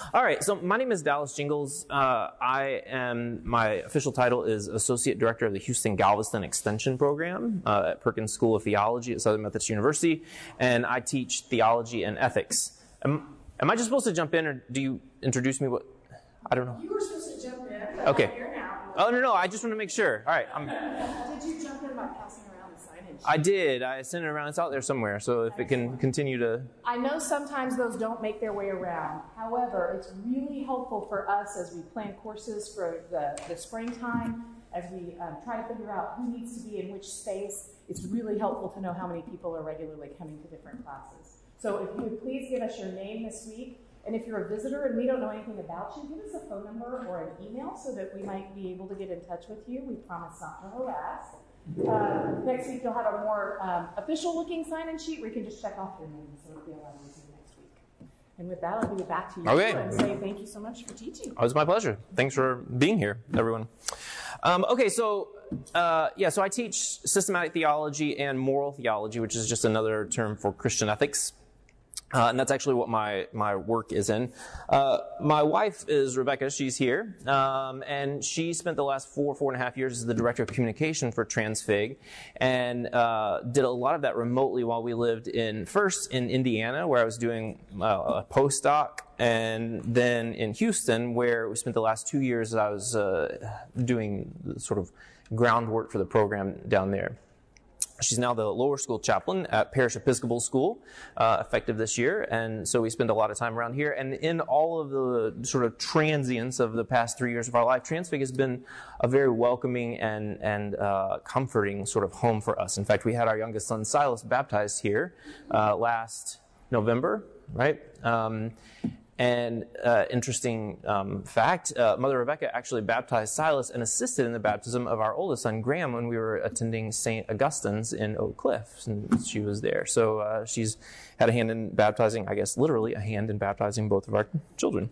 All right, so my name is Dallas Jingles. My official title is Associate Director of the Houston Galveston Extension Program at Perkins School of Theology at Southern Methodist University, and I teach theology and ethics. Am I just supposed to jump in, or do you introduce me? I don't know. You were supposed to jump in. Okay. I'm here now. Oh, no, I just want to make sure. All right. Did you jump in by passing around the signage? I did. I sent it around. It's out there somewhere, so if it can continue to... I know sometimes those don't make their way around. However, it's really helpful for us as we plan courses for the springtime, as we try to figure out who needs to be in which space. It's really helpful to know how many people are regularly coming to different classes. So if you would please give us your name this week, and if you're a visitor and we don't know anything about you, give us a phone number or an email so that we might be able to get in touch with you. We promise not to harass. Next week you'll have a more official-looking sign-in sheet where you can just check off your name, so it'll be a lot easier next week. And with that, I'll give it back to you and say thank you so much for teaching. Oh, it's my pleasure. Thanks for being here, everyone. So I teach systematic theology and moral theology, which is just another term for Christian ethics. And that's actually what my work is in. My wife is Rebecca. She's here. And she spent the last four and a half years as the director of communication for Transfig, and did a lot of that remotely while we lived first in Indiana, where I was doing a postdoc, and then in Houston, where we spent the last 2 years I was doing the sort of groundwork for the program down there. She's now the lower school chaplain at Parish Episcopal School, effective this year. And so we spend a lot of time around here. And in all of the sort of transience of the past 3 years of our life, Transfig has been a very welcoming and comforting sort of home for us. In fact, we had our youngest son, Silas, baptized here last November, right? Interesting fact, Mother Rebecca actually baptized Silas and assisted in the baptism of our oldest son, Graham, when we were attending St. Augustine's in Oak Cliff, and she was there. So she's had a hand in baptizing, I guess literally a hand in baptizing both of our children.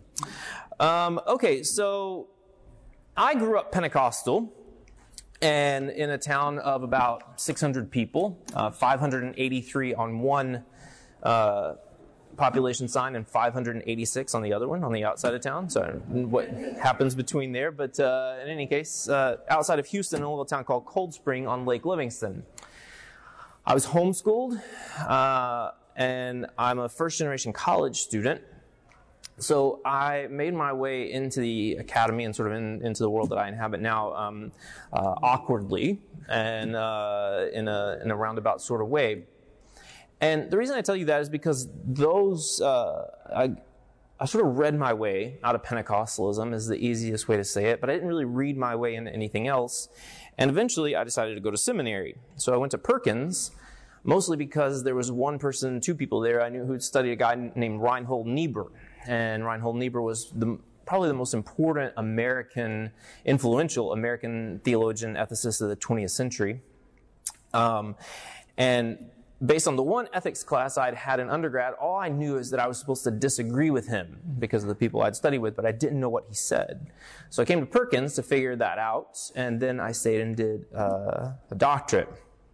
So I grew up Pentecostal, and in a town of about 600 people, 583 on one population sign and 586 on the other one on the outside of town. So what happens between there. But in any case, outside of Houston, in a little town called Cold Spring on Lake Livingston. I was homeschooled, and I'm a first-generation college student. So I made my way into the academy and sort of into the world that I inhabit now awkwardly and in a roundabout sort of way. And the reason I tell you that is because I sort of read my way out of Pentecostalism is the easiest way to say it, but I didn't really read my way into anything else. And eventually I decided to go to seminary. So I went to Perkins, mostly because there was two people there I knew who'd studied a guy named Reinhold Niebuhr. And Reinhold Niebuhr was probably the most important influential American theologian, ethicist of the 20th century. And based on the one ethics class I'd had in undergrad, all I knew is that I was supposed to disagree with him because of the people I'd studied with, but I didn't know what he said. So I came to Perkins to figure that out, and then I stayed and did a doctorate.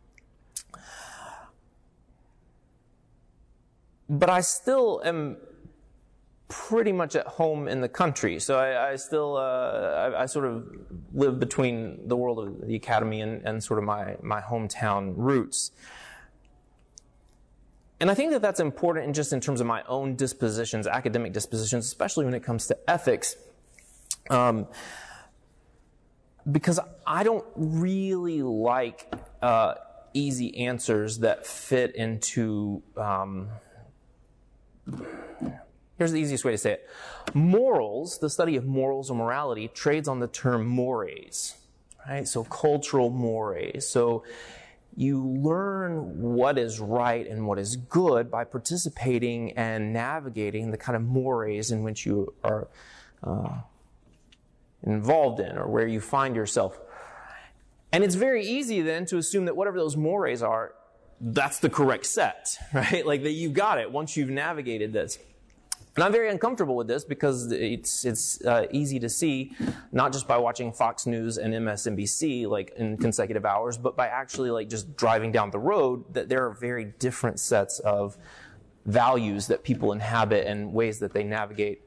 But I still am pretty much at home in the country, so I still I sort of live between the world of the academy and sort of my hometown roots. And I think that that's important just in terms of my own dispositions, academic dispositions, especially when it comes to ethics, because I don't really like easy answers that fit into... Here's the easiest way to say it. Morals, the study of morals or morality, trades on the term mores, right? So cultural mores. So you learn what is right and what is good by participating and navigating the kind of mores in which you are involved in or where you find yourself. And it's very easy then to assume that whatever those mores are, that's the correct set, right? Like that you've got it once you've navigated this. And I'm very uncomfortable with this because it's easy to see, not just by watching Fox News and MSNBC like in consecutive hours, but by actually like just driving down the road, that there are very different sets of values that people inhabit and ways that they navigate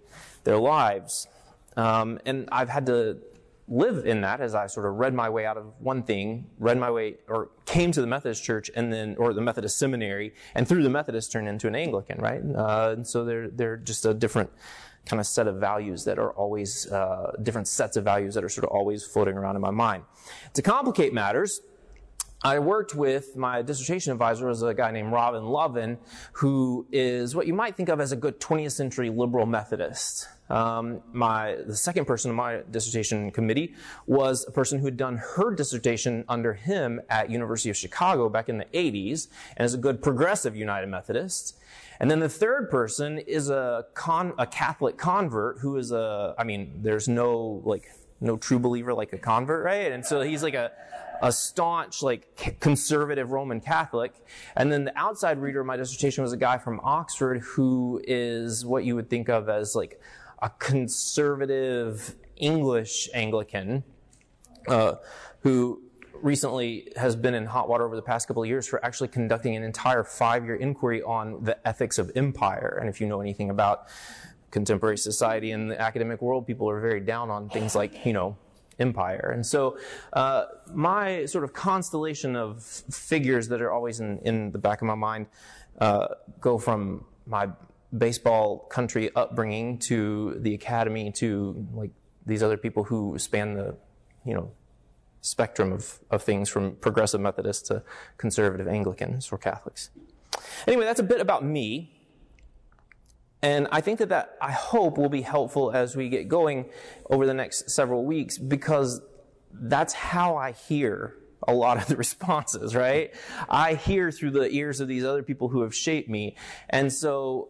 their lives. And I've had to live in that as I sort of read my way out of one thing, came to the Methodist Church or the Methodist Seminary, and through the Methodist turned into an Anglican, right? And so they're just a different kind of set of values that are always, different sets of values that are sort of always floating around in my mind. To complicate matters, I worked with my dissertation advisor as a guy named Robin Lovin, who is what you might think of as a good 20th century liberal Methodist. The second person in my dissertation committee was a person who had done her dissertation under him at University of Chicago back in the 80s, and is a good progressive United Methodist. And then the third person is a Catholic convert who is there's no true believer like a convert, right? And so he's like a staunch, conservative Roman Catholic. And then the outside reader of my dissertation was a guy from Oxford who is what you would think of as like a conservative English Anglican, who recently has been in hot water over the past couple of years for actually conducting an entire 5-year inquiry on the ethics of empire. And if you know anything about contemporary society and the academic world, people are very down on things like, empire. And so my sort of constellation of figures that are always in the back of my mind go from my baseball country upbringing to the academy to like these other people who span the spectrum of things from progressive Methodists to conservative Anglicans or Catholics. Anyway, that's a bit about me. And I think that I hope will be helpful as we get going over the next several weeks, because that's how I hear a lot of the responses, right? I hear through the ears of these other people who have shaped me. And so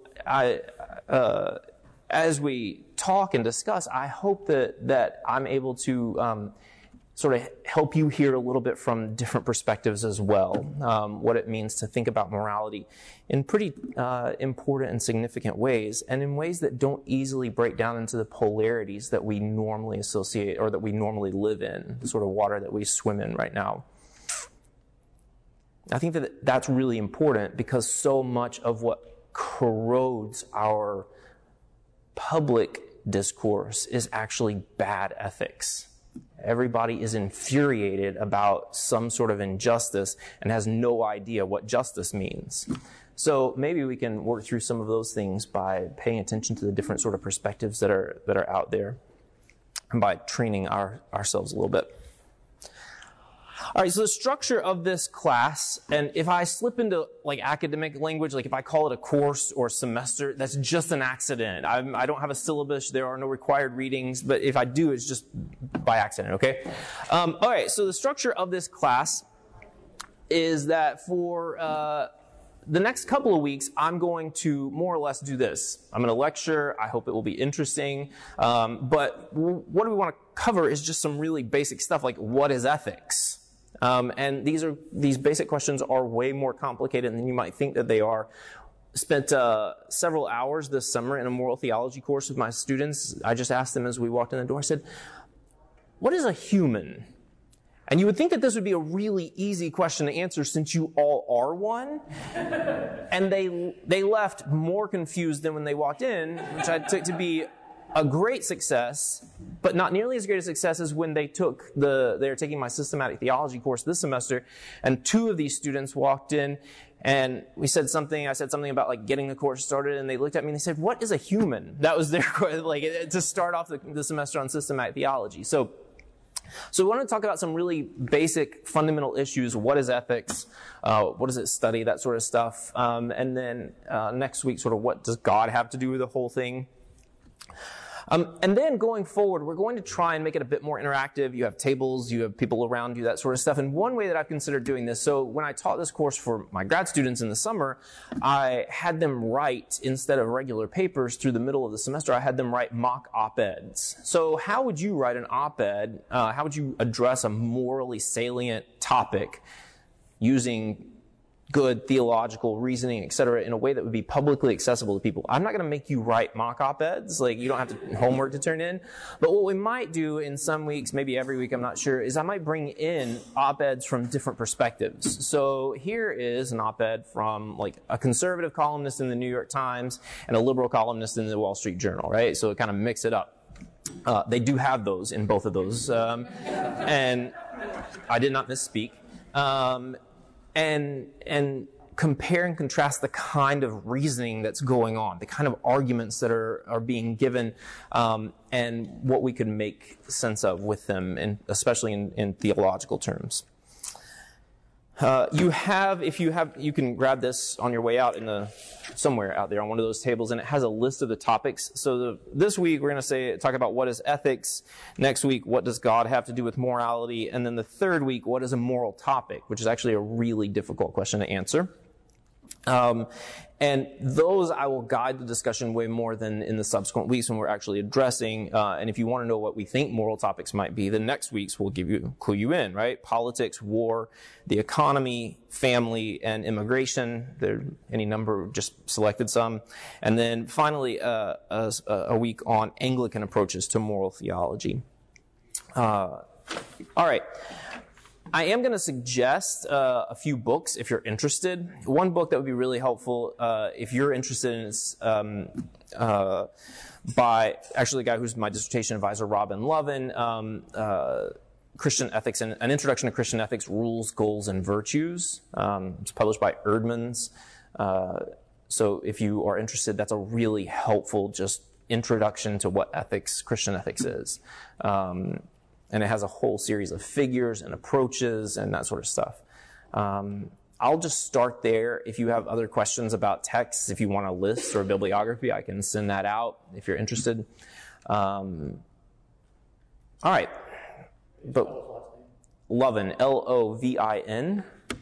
as we talk and discuss, I hope that I'm able to sort of help you hear a little bit from different perspectives as well, what it means to think about morality in pretty important and significant ways, and in ways that don't easily break down into the polarities that we normally associate or that we normally live in, the sort of water that we swim in right now. I think that that's really important because so much of what corrodes our public discourse is actually bad ethics. Everybody is infuriated about some sort of injustice and has no idea what justice means. So maybe we can work through some of those things by paying attention to the different sort of perspectives that are out there, and by training ourselves a little bit. All right, so the structure of this class, and if I slip into like academic language, like if I call it a course or semester, that's just an accident. I don't have a syllabus. There are no required readings, but if I do, it's just by accident, okay? All right, so the structure of this class is that for the next couple of weeks, I'm going to more or less do this. I'm going to lecture. I hope it will be interesting. But what we want to cover is just some really basic stuff like what is ethics? And these basic questions are way more complicated than you might think that they are. Spent several hours this summer in a moral theology course with my students. I just asked them as we walked in the door, I said, what is a human? And you would think that this would be a really easy question to answer since you all are one. And they left more confused than when they walked in, which I took to be a great success, but not nearly as great a success as when they're taking my systematic theology course this semester, and 2 of these students walked in and I said something about like getting the course started, and they looked at me and they said, what is a human? That was their, like, to start off the semester on systematic theology. So we want to talk about some really basic fundamental issues. What is ethics? What does it study? That sort of stuff. And then next week, sort of what does God have to do with the whole thing? And then going forward, we're going to try and make it a bit more interactive. You have tables, you have people around you, that sort of stuff. And one way that I've considered doing this, so when I taught this course for my grad students in the summer, I had them write, instead of regular papers through the middle of the semester, I had them write mock op-eds. So how would you write an op-ed? How would you address a morally salient topic using good theological reasoning, etc., in a way that would be publicly accessible to people. I'm not going to make you write mock op-eds, like you don't have homework to turn in. But what we might do in some weeks, maybe every week, I'm not sure, is I might bring in op-eds from different perspectives. So here is an op-ed from like a conservative columnist in the New York Times and a liberal columnist in the Wall Street Journal, right? So kind of mix it up. They do have those in both of those. And I did not misspeak. And compare and contrast the kind of reasoning that's going on, the kind of arguments that are being given, and what we could make sense of with them, and especially in theological terms. You can grab this on your way out somewhere out there on one of those tables, and it has a list of the topics. So this week we're going to talk about what is ethics. Next week, what does God have to do with morality? And then the third week, what is a moral topic, which is actually a really difficult question to answer. And those I will guide the discussion way more than in the subsequent weeks when we're actually addressing. And if you want to know what we think moral topics might be, the next weeks will clue you in, right? Politics, war, the economy, family, and immigration. There are any number, just selected some. And then finally, a week on Anglican approaches to moral theology. All right. I am going to suggest a few books if you're interested. One book that would be really helpful if you're interested in is by actually a guy who's my dissertation advisor, Robin Lovin, Christian Ethics, and An Introduction to Christian Ethics, Rules, Goals, and Virtues. It's published by Erdman's. So if you are interested, that's a really helpful just introduction to what Christian ethics is. And it has a whole series of figures and approaches and that sort of stuff. I'll just start there. If you have other questions about texts, if you want a list or a bibliography, I can send that out if you're interested. All right. But Lovin, Lovin.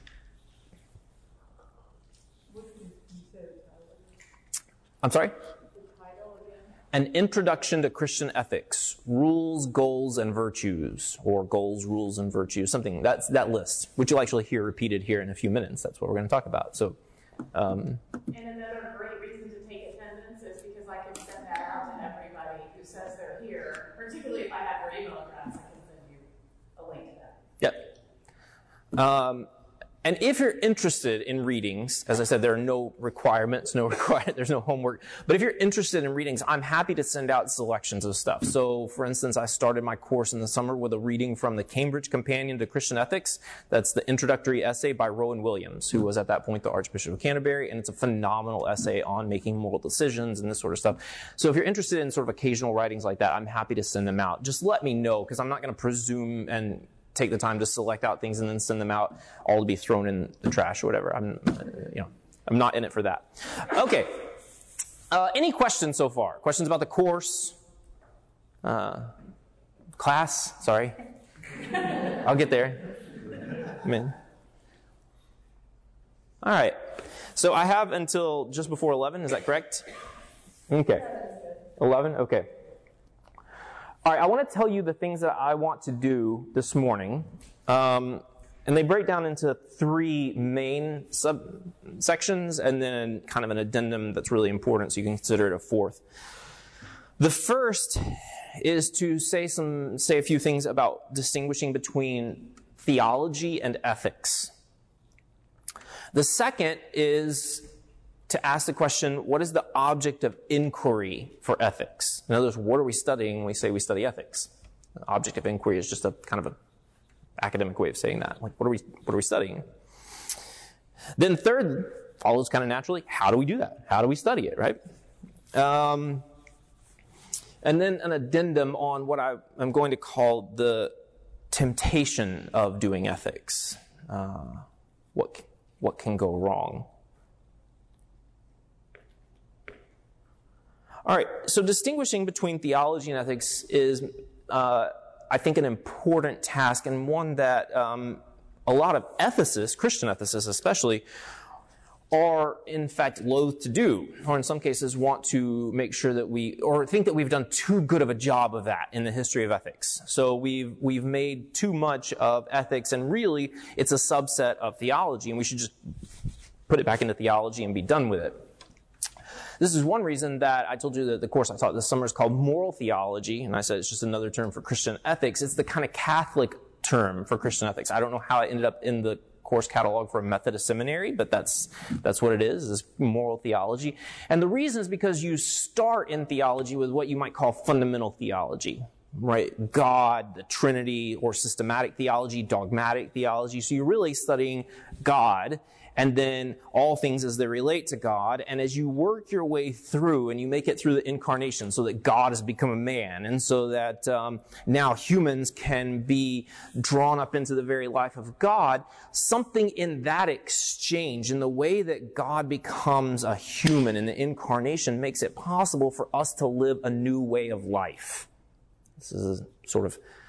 I'm sorry? An Introduction to Christian Ethics, Rules, Goals, and Virtues, or Goals, Rules, and Virtues, something, that's that list, which you'll actually hear repeated here in a few minutes. That's what we're going to talk about. So, and another great reason to take attendance is because I can send that out to everybody who says they're here, particularly if I have their email address, I can send you a link to that. Yep. And if you're interested in readings, as I said, there are no requirements, there's no homework. But if you're interested in readings, I'm happy to send out selections of stuff. So, for instance, I started my course in the summer with a reading from the Cambridge Companion to Christian Ethics. That's the introductory essay by Rowan Williams, who was at that point the Archbishop of Canterbury. And it's a phenomenal essay on making moral decisions and this sort of stuff. So if you're interested in sort of occasional writings like that, I'm happy to send them out. Just let me know, because I'm not going to presume and take the time to select out things and then send them out all to be thrown in the trash or whatever. I'm not in it for that. Okay. Any questions so far? Questions about the course? Class? Sorry. I'll get there. All right. So I have until just before 11. Is that correct? Okay. 11? Okay. All right, I want to tell you the things that I want to do this morning, and they break down into three main subsections and then kind of an addendum that's really important, so you can consider it a fourth. The first is to say a few things about distinguishing between theology and ethics. The second is to ask the question, what is the object of inquiry for ethics? In other words, what are we studying when we say we study ethics? The object of inquiry is just a kind of an academic way of saying that. Like, what are we studying? Then third, follows kind of naturally, how do we do that? How do we study it, right? And then an addendum on what I'm going to call the temptation of doing ethics. What can go wrong? All right, so distinguishing between theology and ethics is, I think, an important task, and one that a lot of ethicists, Christian ethicists especially, are in fact loath to do, or in some cases want to make sure that or think that we've done too good of a job of that in the history of ethics. So we've made too much of ethics, and really it's a subset of theology, and we should just put it back into theology and be done with it. This is one reason that I told you that the course I taught this summer is called moral theology, and I said it's just another term for Christian ethics. It's the kind of Catholic term for Christian ethics. I don't know how it ended up in the course catalog for a Methodist seminary, but that's what it is moral theology. And the reason is because you start in theology with what you might call fundamental theology, right? God, the Trinity, or systematic theology, dogmatic theology. So you're really studying God, and then all things as they relate to God. And as you work your way through, and you make it through the incarnation, so that God has become a man, and so that now humans can be drawn up into the very life of God, something in that exchange, in the way that God becomes a human in the incarnation, makes it possible for us to live a new way of life. This is a sort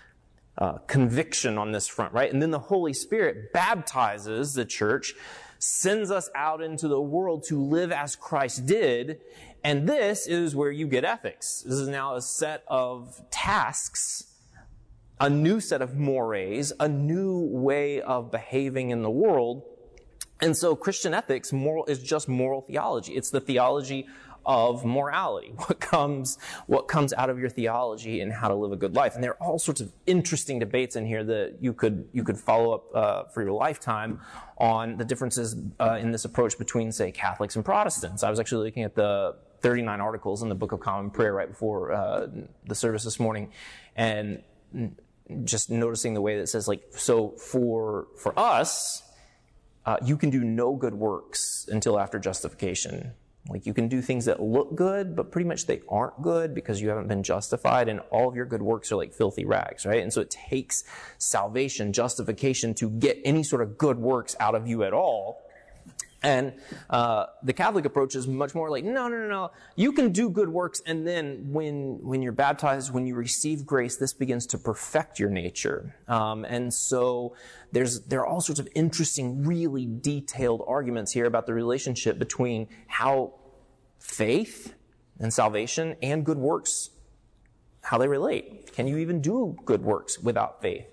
of conviction on this front, right? And then the Holy Spirit baptizes the church, sends us out into the world to live as Christ did, and this is where you get ethics. This is now a set of tasks, a new set of mores, a new way of behaving in the world. And so Christian ethics is just moral theology. It's the theology of morality, what comes out of your theology and how to live a good life. And there are all sorts of interesting debates in here that you could follow up for your lifetime on the differences in this approach between, say, Catholics and Protestants. I was actually looking at the 39 articles in the Book of Common Prayer right before the service this morning, and just noticing the way that it says, like, so for us, you can do no good works until after justification. Like, you can do things that look good, but pretty much they aren't good because you haven't been justified, and all of your good works are like filthy rags, right? And so it takes salvation, justification, to get any sort of good works out of you at all. And the Catholic approach is much more like, no. You can do good works, and then when you're baptized, when you receive grace, this begins to perfect your nature. And so there are all sorts of interesting, really detailed arguments here about the relationship between how faith and salvation and good works, how they relate. Can you even do good works without faith?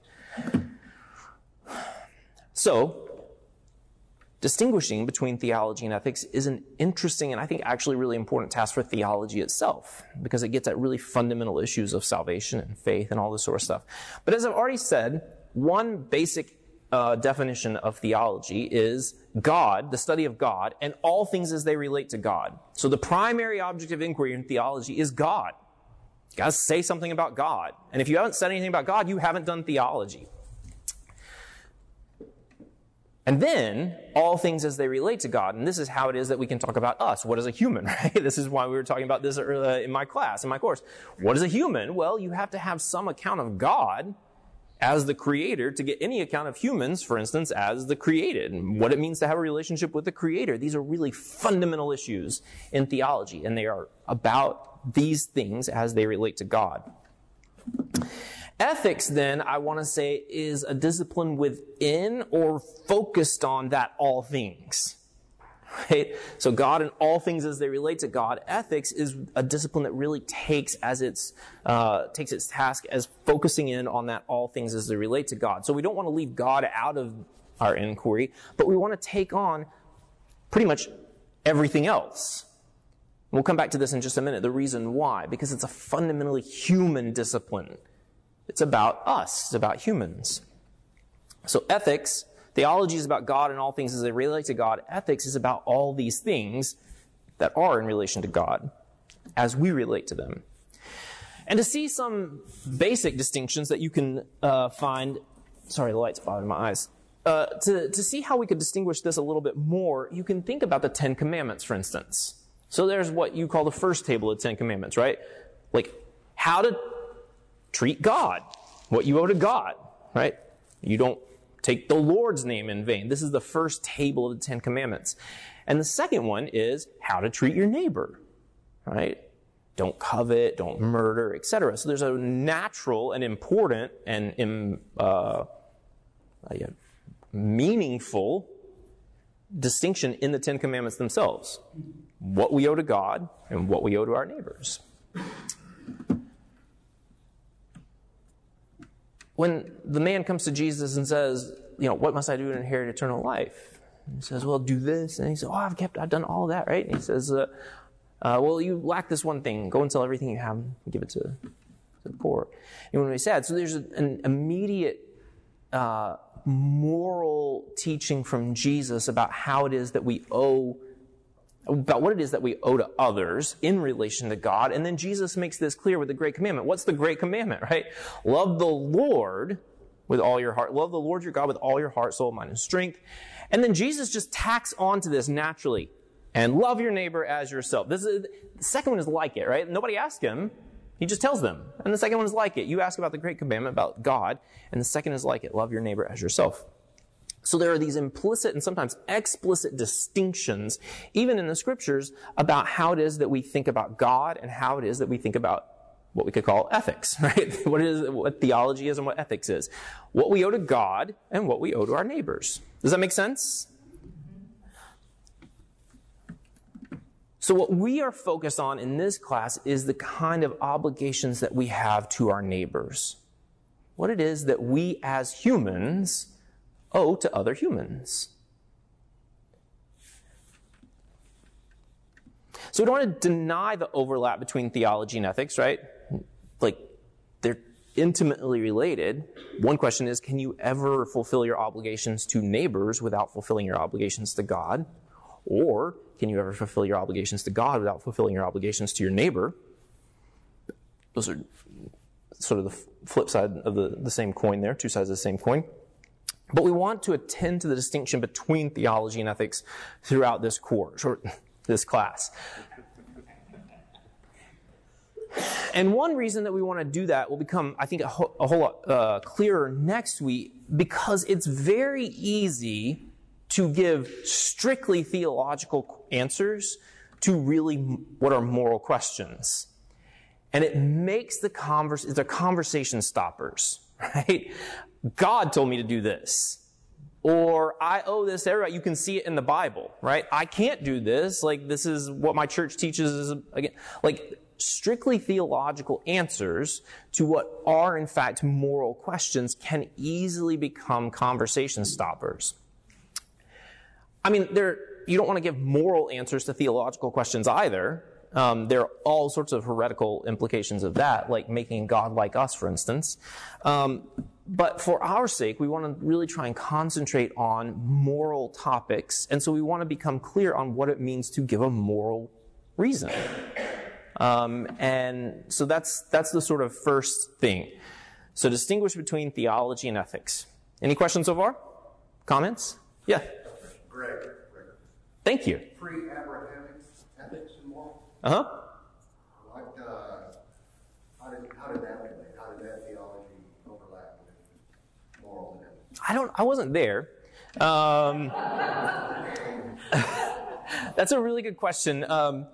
So, distinguishing between theology and ethics is an interesting and I think actually really important task for theology itself, because it gets at really fundamental issues of salvation and faith and all this sort of stuff. But as I've already said, one basic definition of theology is God, the study of God, and all things as they relate to God. So the primary object of inquiry in theology is God. You got to say something about God. And if you haven't said anything about God, you haven't done theology. And then, all things as they relate to God. And this is how it is that we can talk about us. What is a human, right? This is why we were talking about this in my course. What is a human? Well, you have to have some account of God as the creator to get any account of humans, for instance, as the created, and what it means to have a relationship with the creator. These are really fundamental issues in theology, and they are about these things as they relate to God. Ethics, then, I want to say, is a discipline within or focused on that all things. Right? So God and all things as they relate to God. Ethics is a discipline that really takes its task as focusing in on that all things as they relate to God. So we don't want to leave God out of our inquiry, but we want to take on pretty much everything else. We'll come back to this in just a minute, the reason why, because it's a fundamentally human discipline. It's about us. It's about humans. So ethics, theology is about God and all things as they relate to God. Ethics is about all these things that are in relation to God as we relate to them. And to see some basic distinctions that you can find, sorry, the light's bothering my eyes. To see how we could distinguish this a little bit more, you can think about the Ten Commandments, for instance. So there's what you call the first table of the Ten Commandments, right? Like how to treat God, what you owe to God, right? You don't take the Lord's name in vain. This is the first table of the Ten Commandments. And the second one is how to treat your neighbor, right? Don't covet, don't murder, etc. So there's a natural and important and meaningful distinction in the Ten Commandments themselves. What we owe to God and what we owe to our neighbors. When the man comes to Jesus and says, what must I do to inherit eternal life? And he says, well, do this. And he says, I've done all that, right? And he says, well, you lack this one thing. Go and sell everything you have and give it to the poor. And when we said, so there's an immediate moral teaching from Jesus about how it is that we owe, about what it is that we owe to others in relation to God. And then Jesus makes this clear with the Great Commandment. What's the Great Commandment, right? Love the Lord with all your heart. Love the Lord your God with all your heart, soul, mind, and strength. And then Jesus just tacks onto this naturally. And love your neighbor as yourself. The second one is like it, right? Nobody asked him. He just tells them. And the second one is like it. You ask about the Great Commandment, about God. And the second is like it. Love your neighbor as yourself. So there are these implicit and sometimes explicit distinctions, even in the scriptures, about how it is that we think about God and how it is that we think about what we could call ethics, right? What theology is and what ethics is. What we owe to God and what we owe to our neighbors. Does that make sense? So what we are focused on in this class is the kind of obligations that we have to our neighbors. What it is that we as humans owe to other humans. So we don't want to deny the overlap between theology and ethics, right? Like, they're intimately related. One question is, can you ever fulfill your obligations to neighbors without fulfilling your obligations to God? Or can you ever fulfill your obligations to God without fulfilling your obligations to your neighbor? Those are sort of the flip side of the same coin there, two sides of the same coin. But we want to attend to the distinction between theology and ethics throughout this course, or this class. And one reason that we want to do that will become, I think, a whole lot clearer next week, because it's very easy to give strictly theological answers to really what are moral questions. And it makes they're conversation stoppers, right? God told me to do this. Or I owe this to everybody. You can see it in the Bible, right? I can't do this. Like, this is what my church teaches. Again, like, strictly theological answers to what are, in fact, moral questions can easily become conversation stoppers. I mean, you don't want to give moral answers to theological questions either. There are all sorts of heretical implications of that, like making God like us, for instance. But for our sake, we want to really try and concentrate on moral topics. And so we want to become clear on what it means to give a moral reason. And so that's the sort of first thing. So distinguish between theology and ethics. Any questions so far? Comments? Yeah. Greg. Thank you. Pre-Abrahamic ethics and moral. Uh-huh. How did that relate? How did that theology overlap with moral and ethics? I wasn't there. That's a really good question.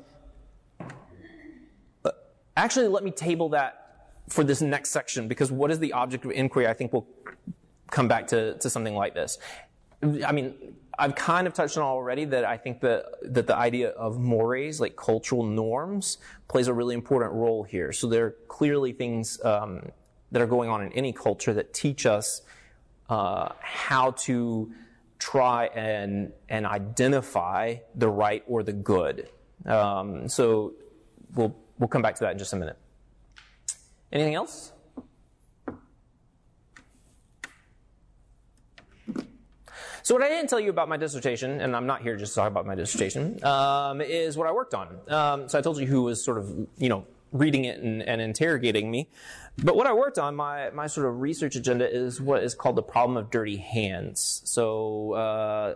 Actually, let me table that for this next section, because what is the object of inquiry, I think we'll come back to something like this. I mean, I've kind of touched on already that I think that the idea of mores, like cultural norms, plays a really important role here. So there are clearly things that are going on in any culture that teach us how to try and identify the right or the good. So we'll come back to that in just a minute. Anything else? So what I didn't tell you about my dissertation, and I'm not here just to talk about my dissertation, is what I worked on. So I told you who was sort of, reading it and interrogating me. But what I worked on, my sort of research agenda, is what is called the problem of dirty hands. So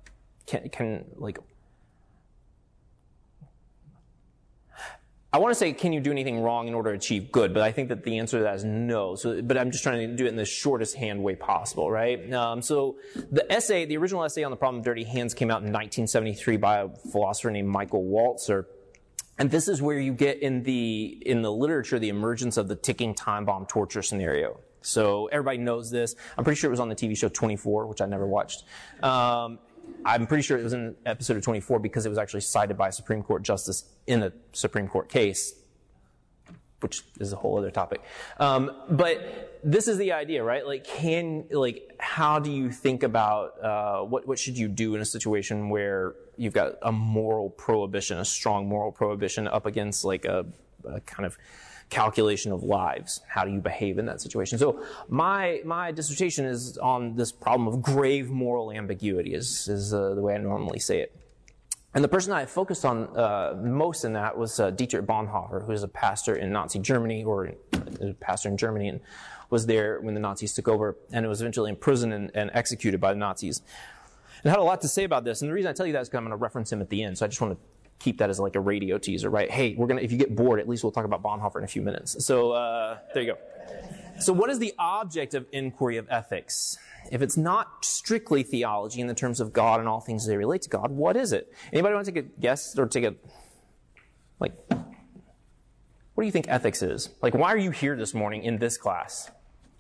I want to say, can you do anything wrong in order to achieve good? But I think that the answer to that is no. But I'm just trying to do it in the shortest hand way possible, right? So the original essay on the problem of dirty hands came out in 1973 by a philosopher named Michael Walzer. And this is where you get in the literature the emergence of the ticking time bomb torture scenario. So everybody knows this. I'm pretty sure it was on the TV show 24, which I never watched. I'm pretty sure it was in an episode of 24 because it was actually cited by a Supreme Court justice in a Supreme Court case which is a whole other topic. But this is the idea, right? How do you think about what should you do in a situation where you've got a moral prohibition, a strong moral prohibition up against like a kind of calculation of lives? How do you behave in that situation? So my dissertation is on this problem of grave moral ambiguity, is the way I normally say it. And the person I focused on most in that was Dietrich Bonhoeffer, who is a pastor in Nazi Germany, or a pastor in Germany, and was there when the Nazis took over, and was eventually imprisoned and executed by the Nazis. And had a lot to say about this. And the reason I tell you that is because I'm going to reference him at the end. So I just want to keep that as like a radio teaser, right? Hey, if you get bored, at least we'll talk about Bonhoeffer in a few minutes. So there you go. So what is the object of inquiry of ethics? If it's not strictly theology in the terms of God and all things they relate to God, what is it? Anybody want to take a guess or what do you think ethics is? Like, why are you here this morning in this class?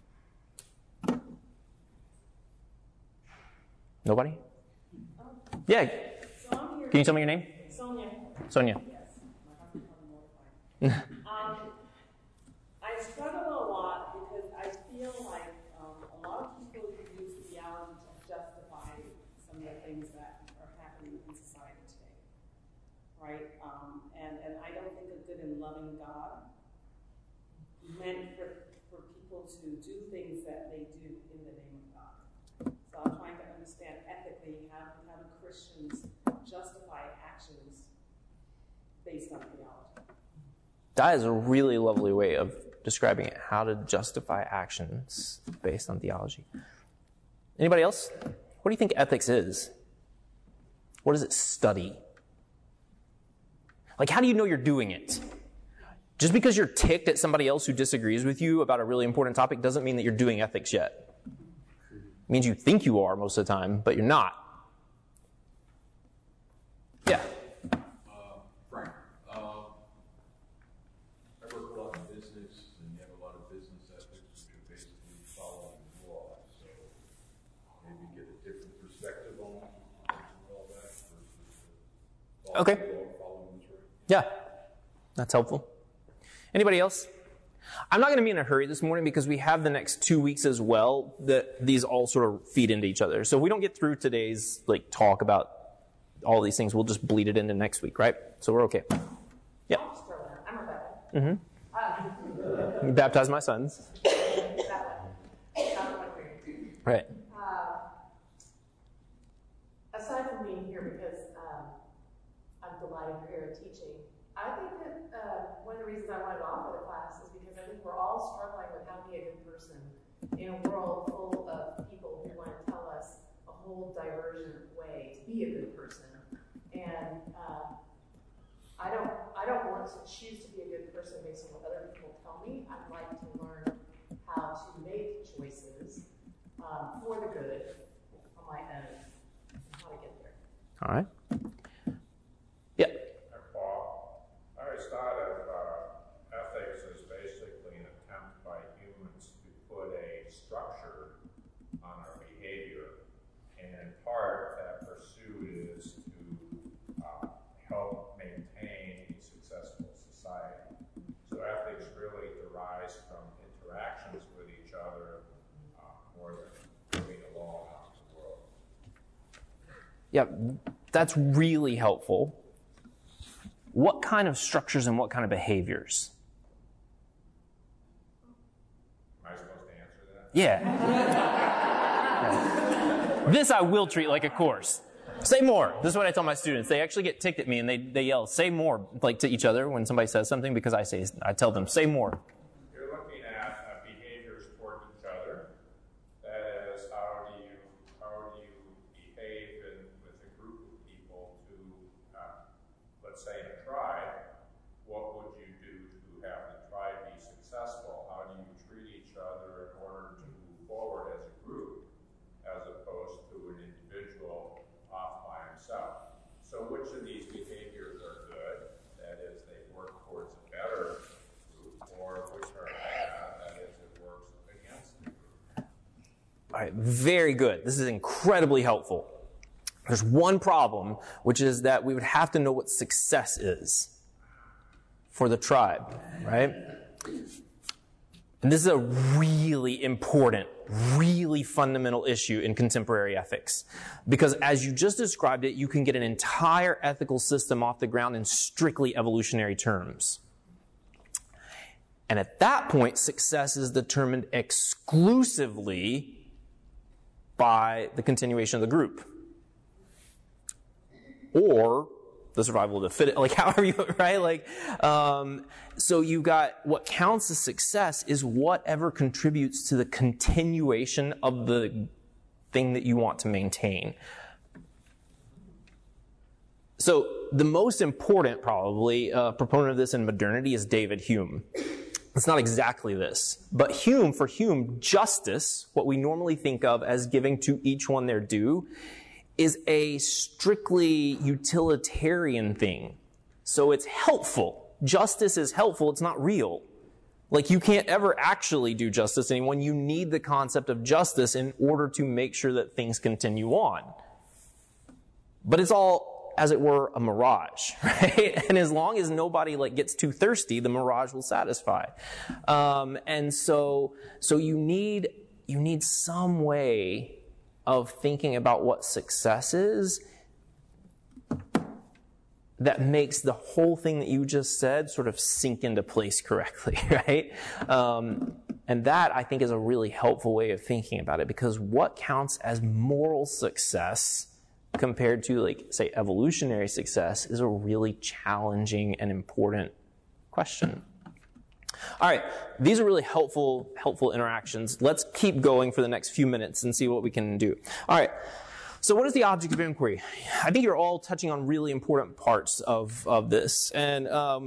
Nobody? Yeah. Can you tell me your name? Sonia. Yes. I struggle a lot because I feel like a lot of people use theology to justify some of the things that are happening in society today, right? And I don't think a good and loving God meant for people to do things that they do in the name of God. So I'm trying to understand ethically how do Christians justify actions based on theology. That is a really lovely way of describing it, how to justify actions based on theology. Anybody else? What do you think ethics is? What does it study? Like, how do you know you're doing it? Just because you're ticked at somebody else who disagrees with you about a really important topic doesn't mean that you're doing ethics yet. It means you think you are most of the time, but you're not. Yeah. Frank, I work a lot in business, and you have a lot of business ethics, which are basically following the law. So maybe get a different perspective on all that versus the law, following the truth. Yeah, that's helpful. Anybody else? I'm not going to be in a hurry this morning because we have the next 2 weeks as well that these all sort of feed into each other. So if we don't get through today's talk about all these things, we'll just bleed it into next week, right? So we're okay. Yeah. I'm Rebecca. You baptized my sons. Right. Aside from being here, because I'm delighted you're here teaching, I think that one of the reasons I wanted to offer the class is because I think we're all struggling with how to be a good person in a world full of people who want to tell us a whole divergent way to be a good person. And I don't want to choose to be a good person based on what other people tell me. I'd like to learn how to make choices for the good on my own and how to get there. All right. Yeah. Paul, I always thought of ethics as basically an attempt by humans to put a structure on our behavior, and in part that pursuit is to help maintain a successful society. So ethics really derives from interactions with each other more than moving along out in the world. Yeah, that's really helpful. What kind of structures and what kind of behaviors? Am I supposed to answer that? Yeah. This I will treat like a course. Say more. This is what I tell my students. They actually get ticked at me and they yell, say more, to each other when somebody says something, because I tell them, say more. You're looking at behaviors toward each other. That is, how do you behave with a group of people to, let's say in a tribe, what would you do to have the tribe be successful? How do you treat each other in order to move forward as a group, as opposed to an individual off by himself? So which of these behaviors are good? That is, they work towards a better group, or which are bad? That is, it works against the group. All right, very good. This is incredibly helpful. There's one problem, which is that we would have to know what success is for the tribe, right? And this is a really important, really fundamental issue in contemporary ethics. Because as you just described it, you can get an entire ethical system off the ground in strictly evolutionary terms. And at that point, success is determined exclusively by the continuation of the group. Or the survival of the fittest, like however you, right? Like, so you got what counts as success is whatever contributes to the continuation of the thing that you want to maintain. So the most important, probably, proponent of this in modernity is David Hume. It's not exactly this, but for Hume, justice, what we normally think of as giving to each one their due, is a strictly utilitarian thing. So it's helpful. Justice is helpful. It's not real. Like, you can't ever actually do justice to anyone. You need the concept of justice in order to make sure that things continue on. But it's all, as it were, a mirage, right? And as long as nobody gets too thirsty, the mirage will satisfy. And so you need some way of thinking about what success is that makes the whole thing that you just said sort of sink into place correctly, right? And that, I think, is a really helpful way of thinking about it, because what counts as moral success compared to, say, evolutionary success is a really challenging and important question. All right, these are really helpful interactions. Let's keep going for the next few minutes and see what we can do. All right, so what is the object of inquiry? I think you're all touching on really important parts of this. And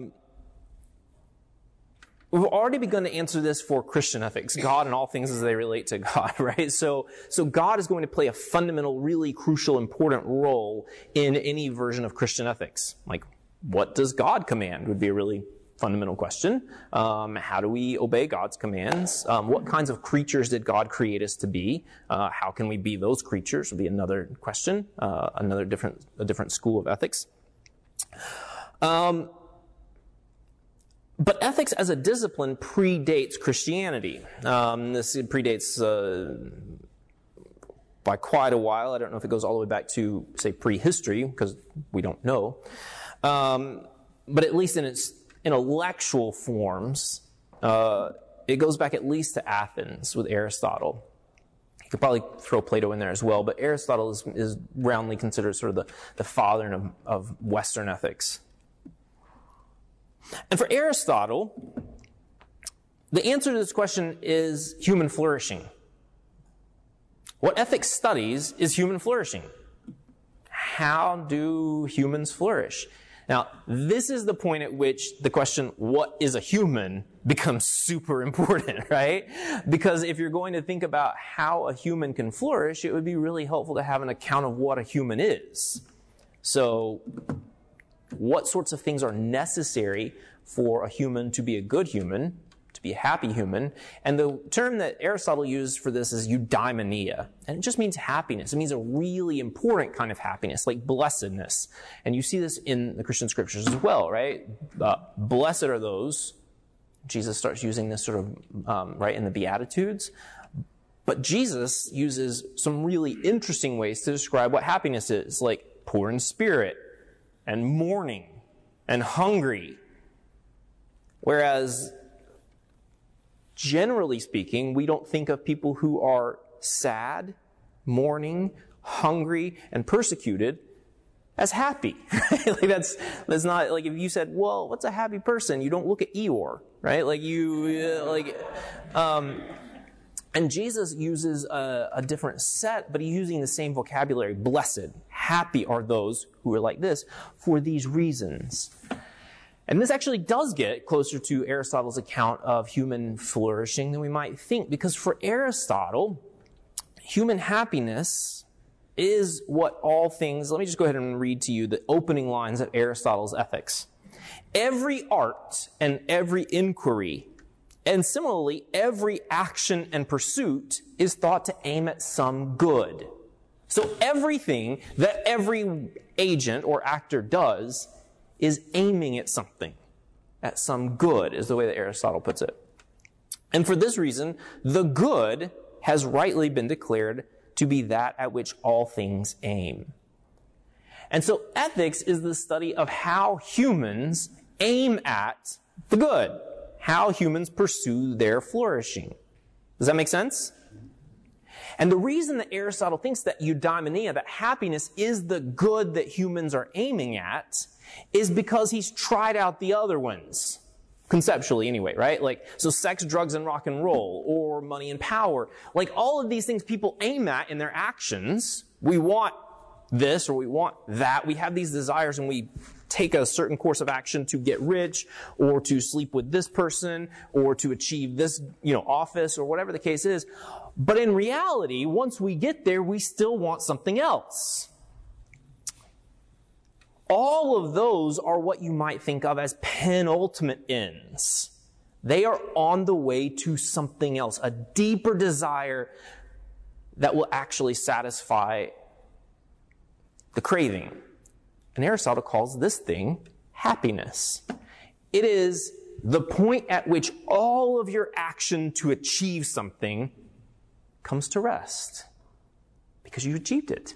we've already begun to answer this for Christian ethics, God and all things as they relate to God, right? So God is going to play a fundamental, really crucial, important role in any version of Christian ethics. Like, what does God command would be a really fundamental question. How do we obey God's commands? What kinds of creatures did God create us to be? How can we be those creatures would be another question, a different school of ethics. But ethics as a discipline predates Christianity. This predates by quite a while. I don't know if it goes all the way back to, say, prehistory, because we don't know. But at least in its intellectual forms, it goes back at least to Athens with Aristotle. You could probably throw Plato in there as well, but Aristotle is roundly considered sort of the father of Western ethics. And for Aristotle, the answer to this question is human flourishing. What ethics studies is human flourishing. How do humans flourish? Now, this is the point at which the question, what is a human, becomes super important, right? Because if you're going to think about how a human can flourish, it would be really helpful to have an account of what a human is. So, what sorts of things are necessary for a human to be a good human, to be a happy human? And the term that Aristotle used for this is eudaimonia. And it just means happiness. It means a really important kind of happiness, like blessedness. And you see this in the Christian scriptures as well, right? Blessed are those. Jesus starts using this sort of, right, in the Beatitudes. But Jesus uses some really interesting ways to describe what happiness is, like poor in spirit, and mourning, and hungry. Whereas, generally speaking, we don't think of people who are sad, mourning, hungry, and persecuted as happy. Like that's not, like, if you said, well, what's a happy person? You don't look at Eeyore, right? And Jesus uses a different set, but he's using the same vocabulary. Blessed, happy are those who are like this for these reasons. And this actually does get closer to Aristotle's account of human flourishing than we might think, because for Aristotle, human happiness is what all things... Let me just go ahead and read to you the opening lines of Aristotle's Ethics. Every art and every inquiry, and similarly, every action and pursuit is thought to aim at some good. So everything that every agent or actor does is aiming at something, at some good, is the way that Aristotle puts it. And for this reason, the good has rightly been declared to be that at which all things aim. And so ethics is the study of how humans aim at the good, how humans pursue their flourishing. Does that make sense? And the reason that Aristotle thinks that eudaimonia, that happiness is the good that humans are aiming at, is because he's tried out the other ones. Conceptually anyway, right? Like, so sex, drugs, and rock and roll, or money and power. Like, all of these things people aim at in their actions. We want this or we want that. We have these desires and we take a certain course of action to get rich or to sleep with this person or to achieve this, office or whatever the case is. But in reality, once we get there, we still want something else. All of those are what you might think of as penultimate ends. They are on the way to something else, a deeper desire that will actually satisfy the craving. And Aristotle calls this thing happiness. It is the point at which all of your action to achieve something comes to rest because you achieved it.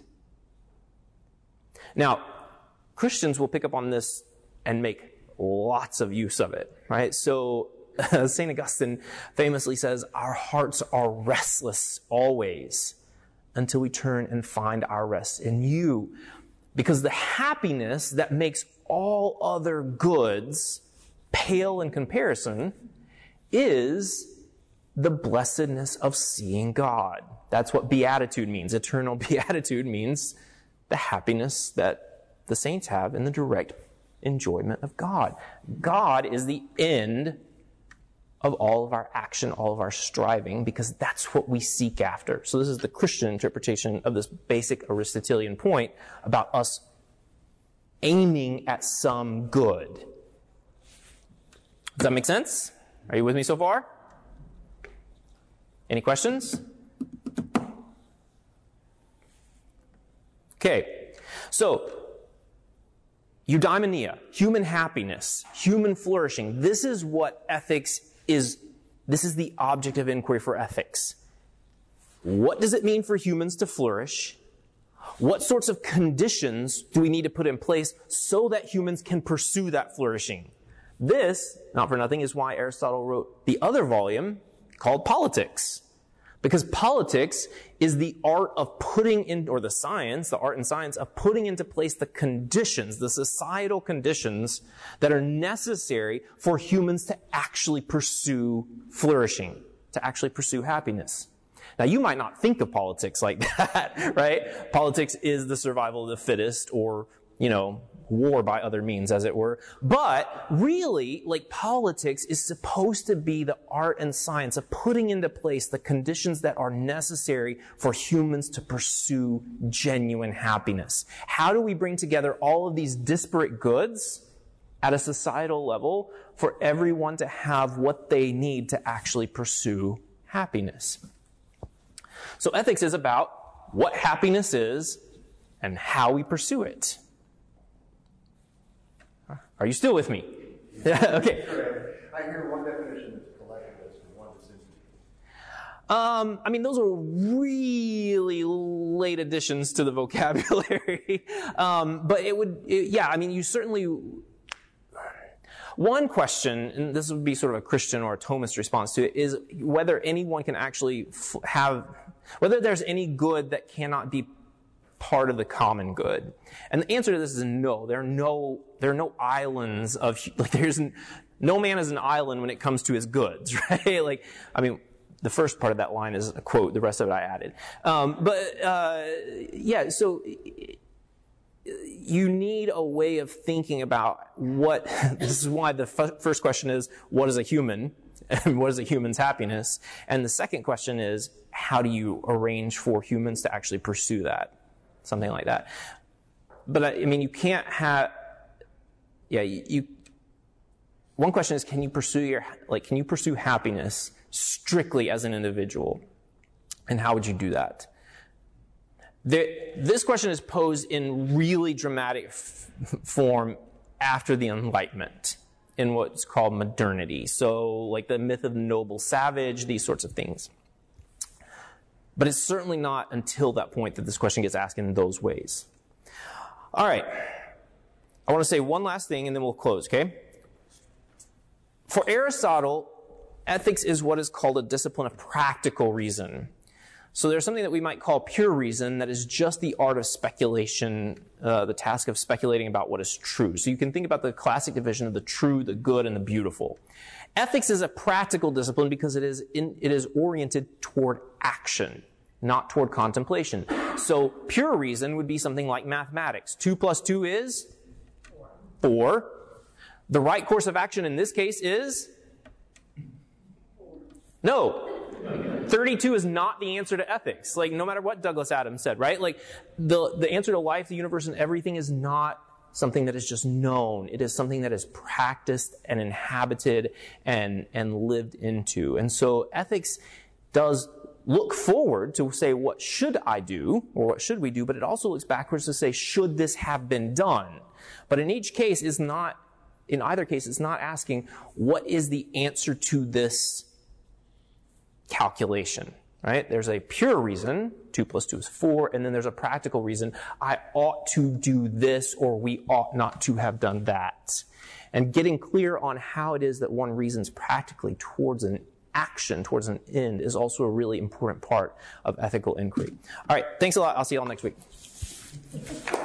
Now, Christians will pick up on this and make lots of use of it, right? So St. Augustine famously says, our hearts are restless always until we turn and find our rest in you. Because the happiness that makes all other goods pale in comparison is the blessedness of seeing God. That's what beatitude means. Eternal beatitude means the happiness that the saints have in the direct enjoyment of God. God is the end of all of our action, all of our striving, because that's what we seek after. So this is the Christian interpretation of this basic Aristotelian point about us aiming at some good. Does that make sense? Are you with me so far? Any questions? Okay, so eudaimonia, human happiness, human flourishing. This is what ethics is. This is the object of inquiry for ethics. What does it mean for humans to flourish? What sorts of conditions do we need to put in place so that humans can pursue that flourishing? This, not for nothing, is why Aristotle wrote the other volume called Politics. Because politics is the art of putting in, or the art and science of putting into place the conditions, the societal conditions that are necessary for humans to actually pursue flourishing, to actually pursue happiness. Now, you might not think of politics like that, right? Politics is the survival of the fittest, or, war by other means, as it were. But really, politics is supposed to be the art and science of putting into place the conditions that are necessary for humans to pursue genuine happiness. How do we bring together all of these disparate goods at a societal level for everyone to have what they need to actually pursue happiness? So ethics is about what happiness is and how we pursue it. Are you still with me? Okay. I hear one definition that's collectivist and one that's individual. Those are really late additions to the vocabulary. But you certainly... One question, and this would be sort of a Christian or a Thomist response to it, is whether anyone can actually whether there's any good that cannot be part of the common good. And the answer to this is no. There are no islands of, no man is an island when it comes to his goods, right? The first part of that line is a quote, the rest of it I added. So you need a way of thinking about this is why the first question is, what is a human? And what is a human's happiness? And the second question is, how do you arrange for humans to actually pursue that? Something like that. But you can't have, one question is, can you pursue happiness strictly as an individual? And how would you do that? This question is posed in really dramatic form after the Enlightenment. in what's called modernity. So like the myth of the noble savage, these sorts of things. But it's certainly not until that point that this question gets asked in those ways. All right. I want to say one last thing and then we'll close, okay? For Aristotle, ethics is what is called a discipline of practical reason. So there's something that we might call pure reason that is just the art of speculation, the task of speculating about what is true. So you can think about the classic division of the true, the good, and the beautiful. Ethics is a practical discipline because it is oriented toward action, not toward contemplation. So pure reason would be something like mathematics. 2 plus 2 is 4. The right course of action in this case is? No. 32 is not the answer to ethics. Like, no matter what Douglas Adams said, right? Like, the answer to life, the universe, and everything is not something that is just known. It is something that is practiced and inhabited and lived into. And so ethics does look forward to say, what should I do? Or what should we do? But it also looks backwards to say, should this have been done? But in each case, in either case, it's not asking, what is the answer to this calculation, right? There's a pure reason, 2 plus 2 is 4, and then there's a practical reason, I ought to do this or we ought not to have done that. And getting clear on how it is that one reasons practically towards an action, towards an end, is also a really important part of ethical inquiry. All right, thanks a lot. I'll see you all next week.